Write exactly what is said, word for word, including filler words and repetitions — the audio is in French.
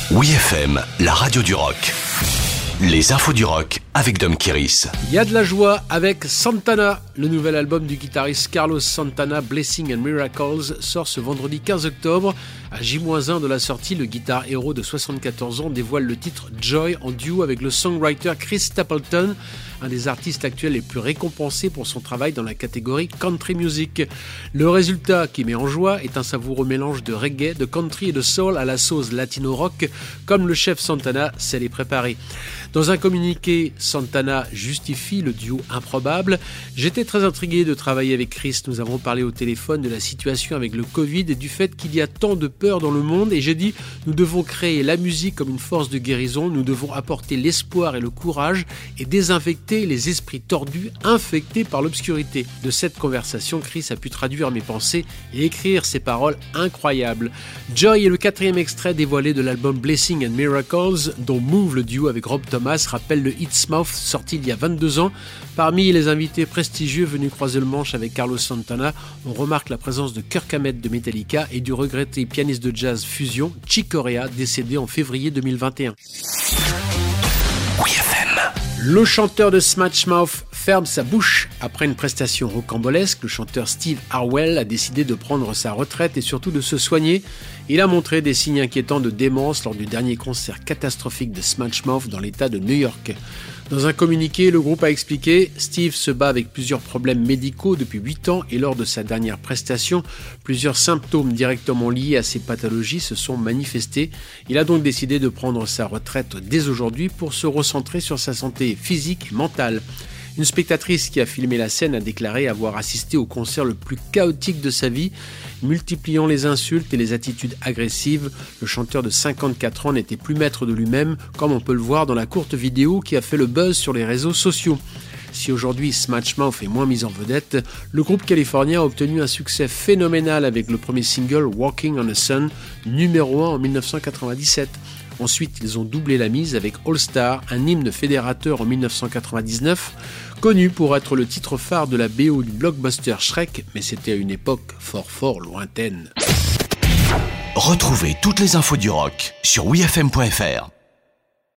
Oui F M, la radio du rock. Les infos du rock avec Dom Kiris. Il y a de la joie avec Santana. Le nouvel album du guitariste Carlos Santana, Blessings and Miracles, sort ce vendredi quinze octobre. À J un de la sortie, le guitare héros de soixante-quatorze ans dévoile le titre Joy en duo avec le songwriter Chris Stapleton, un des artistes actuels les plus récompensés pour son travail dans la catégorie country music. Le résultat qui met en joie est un savoureux mélange de reggae, de country et de soul à la sauce latino-rock, comme le chef Santana sait les préparer. Dans un communiqué, Santana justifie le duo improbable. J'étais très intrigué de travailler avec Chris. Nous avons parlé au téléphone de la situation avec le Covid et du fait qu'il y a tant de peur dans le monde. Et j'ai dit, nous devons créer la musique comme une force de guérison. Nous devons apporter l'espoir et le courage et désinfecter les esprits tordus infectés par l'obscurité. De cette conversation, Chris a pu traduire mes pensées et écrire ces paroles incroyables. Joy est le quatrième extrait dévoilé de l'album Blessings and Miracles, dont Move, le duo avec Rob Thomas, rappelle le hit Smooth sorti il y a vingt-deux ans. Parmi les invités prestigieux venus croiser le manche avec Carlos Santana, on remarque la présence de Kirk Hammett de Metallica et du regretté pianiste de jazz fusion Chick Corea, décédé en février deux mille vingt et un. Oui F M. Le chanteur de Smash Mouth ferme sa bouche. Après une prestation rocambolesque, le chanteur Steve Harwell a décidé de prendre sa retraite et surtout de se soigner. Il a montré des signes inquiétants de démence lors du dernier concert catastrophique de Smash Mouth dans l'état de New York. Dans un communiqué, le groupe a expliqué « Steve se bat avec plusieurs problèmes médicaux depuis huit ans et lors de sa dernière prestation, plusieurs symptômes directement liés à ces pathologies se sont manifestés. Il a donc décidé de prendre sa retraite dès aujourd'hui pour se recentrer sur sa santé physique et mentale. » Une spectatrice qui a filmé la scène a déclaré avoir assisté au concert le plus chaotique de sa vie. Multipliant les insultes et les attitudes agressives, le chanteur de cinquante-quatre ans n'était plus maître de lui-même, comme on peut le voir dans la courte vidéo qui a fait le buzz sur les réseaux sociaux. Si aujourd'hui Smash Mouth est moins mis en vedette, le groupe californien a obtenu un succès phénoménal avec le premier single Walking on the Sun, numéro un en dix-neuf cent quatre-vingt-dix-sept. Ensuite, ils ont doublé la mise avec All Star, un hymne fédérateur en dix-neuf cent quatre-vingt-dix-neuf, connu pour être le titre phare de la B O du blockbuster Shrek, mais c'était à une époque fort fort lointaine. Retrouvez toutes les infos du rock sur oui f m point f r.